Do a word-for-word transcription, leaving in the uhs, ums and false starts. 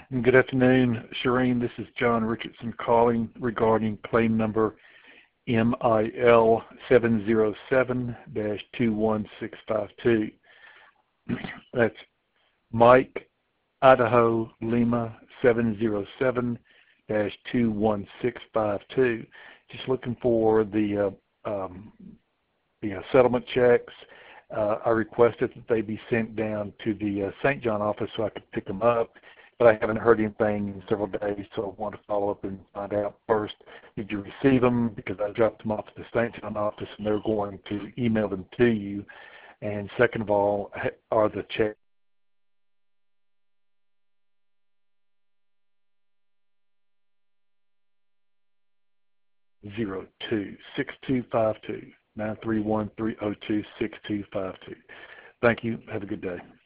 Good afternoon, Shireen. This is John Richardson calling regarding claim number M I L seven zero seven dash two one six five two. That's Mike Idaho Lima seven zero seven dash two one six five two. Just looking for the uh, um, the uh, settlement checks. Uh, I requested that they be sent down to the uh, Saint John office so I could pick them up, but I haven't heard anything in several days, so I want to follow up and find out first, did you receive them? Because I dropped them off at the Saint John office and they're going to email them to you. And second of all, are the checks zero two six two five two nine three one three zero two six two five two. Thank you. Have a good day.